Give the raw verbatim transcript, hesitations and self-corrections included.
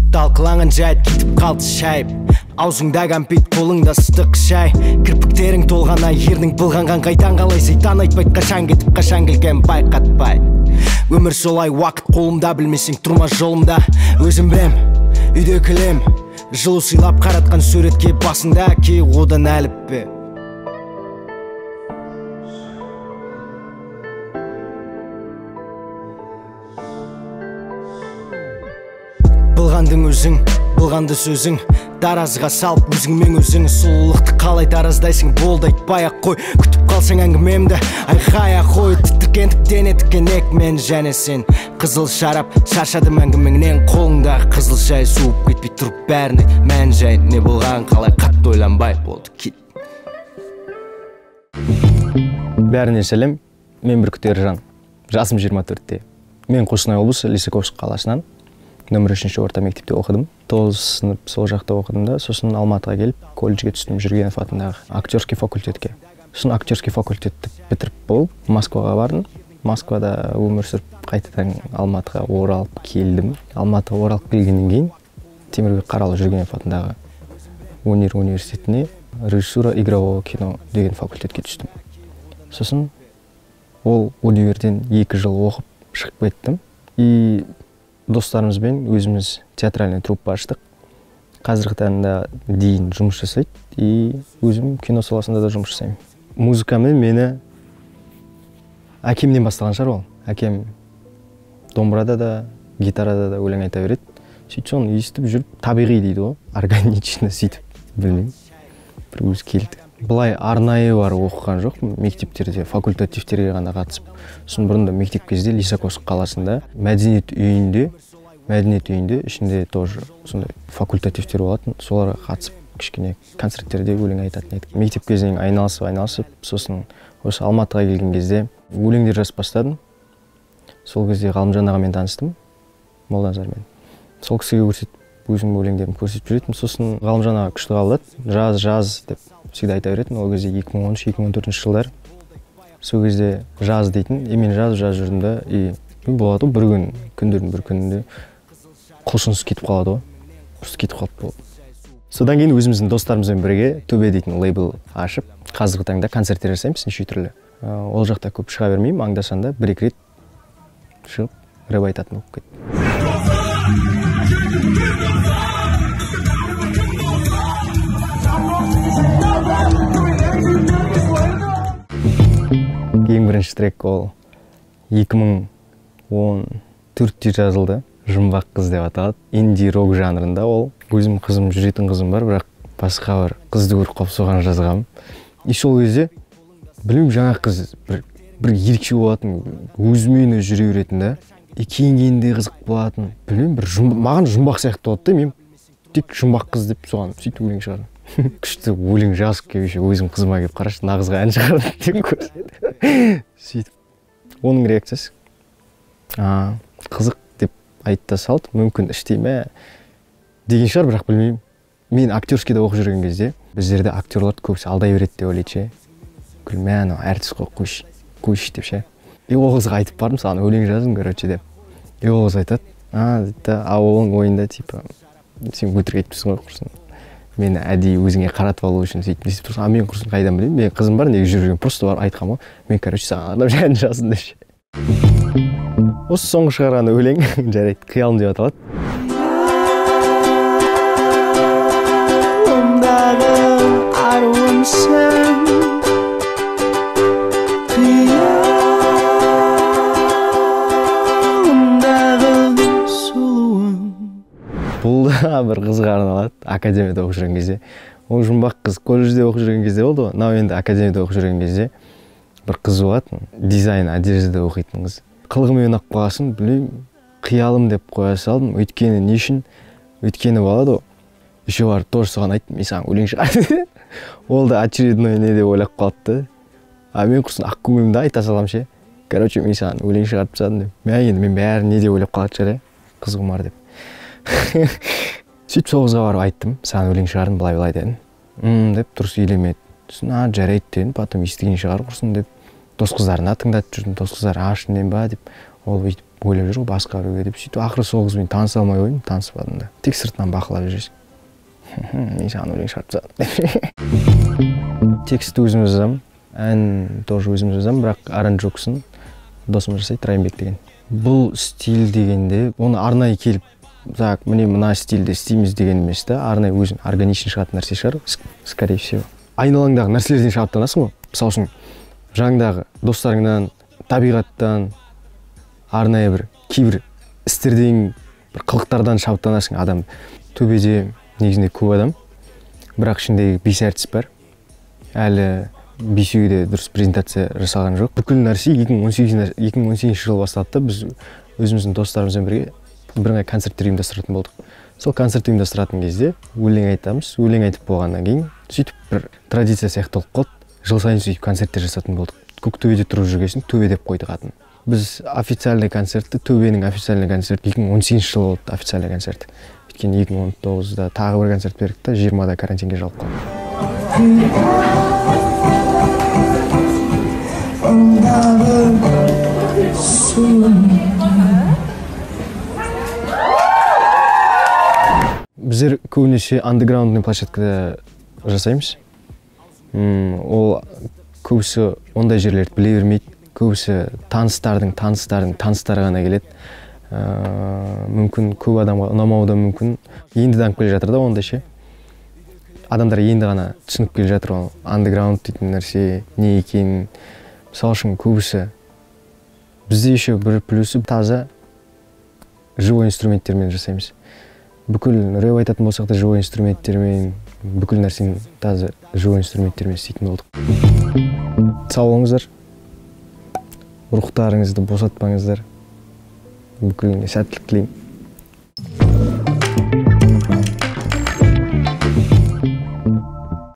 талқыланған жайт кетіп қалды шайып. Аузыңда кәмпит, қолыңда ыстық шай. Кірпіктерің толғана ердің былғанған қайдан қалай сайтан айтпайды қашан кетіп қашан келген байқатпай. Өмір солай, уақыт қолымда, білмесең тұрма жолымда. Өзім білем, үйде кілем, жылу сыйлап қаратқан суретке басында кей одан әліппе. Былғандың өзің, былғанды сөзің, таразыға салып өзіңмен өзің сұлулықты қалай тараздайсың, болды айтпай-ақ қой. Күтіп қалсаң әңгімемді айқай-ақ қой. Тітіркен-тіктен етікен екмен және сен қызыл шарап, шаршадым әңгімеңнен. қолыңдағы қызыл шай суып кетпей тұрып бәріне мән жай не болған қалай қатты ойланбай болды кет. Бәріне сәлем, мен Бүркіт Ержан, жасым жиырма төртте. Мен Қостанай облысы Лисаковск қаласынан нөмір үшінші орта мектепте оқыдым. тоғыз сынып сол жақта оқыдым да, сосын Алматыға келіп, колледжге түстім, Жүргенов атындағы актерский факультетке. Сосын актерский факультетті бітіріп болып, Москваға бардым. Москвада өмір сүріп, қайтадан Алматыға оралып келдім. Алматыға оралып келгеннен кейін Темірбек Қаралы Жүргенов атындағы өнер университетіне режиссура игрового кино деген факультетке түстім. Сосын ол универден екі жыл оқып шығып кеттім. И достарымызбен өзіміз театральный труппа аштық. Қазіргі таңда дейін жұмыс жасайды, и өзім кино саласында да жұмыс жасаймын. Музыкамен мені әкемнен бастаған шығар ол. Әкем домбырада да, гитарада да өлең айта береді. Сөйтіп соны естіп жүріп, табиғи дейді ғой, органично сөйтіп, білмеймін, бір өзі келді. Бұлай арнайы бар оқыған жоқ, мектептерде, факультативтерге ғана қатысып. Сосын бұрында мектеп кезде Лисаковск қаласында мәдениет үйінде, мәдениет үйінде ішінде тоже сондай факультативтер болатын, соларға қатысып кішкене концерттерде өлең айтатын едік. Мектеп кезінен айналысып, айналысып, сосын осы Алматыға келген кезде өлеңдер жазып бастадым. Сол кезде Ғалымжан ағамен таныстым, Молданазармен. Сол кісіге көрсетіп, өзім өлеңдерімді көрсетіп жүретін. Сосын Ғалымжан аға күшті қабылдады, жаз, жаз деп всегда айта беретін. Ол кезде екі мың он үш екі мың он төртінші жылдар. Сол кезде жаз дейтін, и мен жаз жаз жүрдім да, и болады ғой, бір күн, күндердің бір күнінде құлшыныс кетіп қалады ғой, просто кетіп қалып болды. Содан кейін өзіміздің достарымызбен бірге Төбе дейтін лейбл ашып, қазіргі таңда концерттер жасаймыз неше түрлі. Ол жақта көп шыға бермеймін, аңдасанда бір-екі рет шығып рэп айтатын болып кетті. Ең бірінші трек ол екі мың он төртте жазылды. Жұмбақ қыз деп аталады. Инди-рок жанрында ол. Өзім қызым, жүретін қызым бар, бірақ басқа бір қызды көріп қалып соған жазғам. И сол кезде білмеймін, жаңа қыз бір, бір ерекше болатын, өзімен өзі жүре беретін да. И кейін-кейінде қызық болатын. Білмеймін, бір жұмбақ, маған жұмбақ сияқты болды да, мен тек жұмбақ қыз деп соған сөйтіп өлең шығардым. Күшті өлең жазып келіп, өзім қызыма келіп қарашы, нағызға ән шығардым деп көрсетеді. Сөйтіп оның реакциясы а, қызық деп айтта салды, мүмкін іштей ме деген шығар, бірақ білмеймін. Мен актерскийде оқып жүрген кезде біздерде актерларды көбісі алдай береді деп ойлайды ше. Мә, анау әртіс қой, қойшы, қойшы деп ше. И ол қызға айтып бардым, саған өлең жаздым, короче деп. И ол қыз айтады, а, дейді, а оның ойында типа сен өтірік айтыпсың ғой, құрсын. Мені әдейі өзіңе қаратып алу үшін сөйтіп естіп тұрсың. А мен құрсын қайдан білеймін? Мен қызым бар, неге жүріп жүрген, просто бар айтқам ғой. Мен короче саған арнап ән жаздым деп ше. Осы соңғы шығарған өлең жарайды, қиялым деп аталады. Бұл да бір қызға арналады, академияда оқып жүрген кезде. Ол жұмбақ қыз колледжде оқып жүрген кезде болды ғой. Мынау енді академияда оқып жүрген кезде бір қыз болатын, дизайн одеждада оқитын қыз. Қылығымен ақ қоясын, білмеймін, қиялым деп қоя салдым. Өйткені не үшін? Өйткені болады ғой. Еще бар, тоже соған айттым, мен саған өлең шығарды. Ол да очередной не деп ойлап қалыпты. А мен құрсын ақ көңілімді айта салам ше. Короче, мен саған өлең шығарып тастадым деп. Мен енді мен бәрі не деп ойлап қалады шығар, қыз құмар деп. Сөйтіп сол қызға барып айттым, саған өлең шығардым, былай-былай дедім. Мм деп дұрыс елемеді. Сосын а жарайды дедім, потом естіген шығар құрсын деп. Дос қыздарына тыңдатып жүрдім, дос қыздар а шынымен ба деп. Ол бүйтіп ойлап жүр ғой басқа біреуге деп. Сөйтіп ақыры сол қызбен таныса алмай қойдым, таныспадым да. Тек сыртынан бақылап жүресің. Мен саған өлең шығарып тастадым. Текст өзім жазамын, ән тоже өзім жазамын, бірақ аранжировкасын досым жасайды, Райымбек деген. Бұл стиль дегенде, оны арнайы келіп, так, міне мына стильде істейміз деген емес та, арнайы өзің органичный шығатын нәрсе шығар, скорее всего. Айналаңдағы нәрселерден шабыттанасың ғой. Мысалы үшін, жаңдағы достарыңнан, табиғаттан, арнайы бір кейбір істерден, бір қылықтардан шабыттанасың. Адам төбеде негізінде көп адам, бірақ ішінде бес әртіс бар. Әлі бесеуі де дұрыс презентация жасалған жоқ. Бүкіл нәрсе екі мың он сегізінші жылы басталды да, біз өзіміздің достарымызбен бірге бірыңғай концерттер ұйымдастыратын болдық. Сол концерт ұйымдастыратын кезде өлең айтамыз, өлең айтып болғаннан кейін сөйтіп бір традиция сияқты болып қалды. Жыл сайын сөйтіп концерттер жасатын болдық. Көктөбеде тұрып жүргесін төбе деп қойдық атын. Біз официальный концертті, төбенің официальный концерт екі мың он сегізінші жылы болды, официальный концерт. Өйткені екі мың он тоғызда тағы бір концерт бердік та, жиырмада карантинге жабылып қалды. Біздер көбінесе андеграундный площадкада жасаймыз. Ол көбісі ондай жерлерді біле бермейді. Көбісі таныстардың, таныстардың, таныстары ғана келеді. Мүмкін көп адамға ұнамауы да мүмкін. Енді дамып келе жатыр да ондай ше. Адамдар енді ғана түсініп келе жатыр ол андеграунд дейтін нәрсе не екенін. Мысалы үшін көбісі бізде еще бір плюсы таза живой инструменттермен жасаймыз. Бүкіл рэп айтатын болсақ та живой инструменттермен, бүкіл нәрсені таза живой инструменттермен істейтін болдық. Сау болыңыздар, рухтарыңызды босатпаңыздар, бүкіліне сәттілік тілеймін.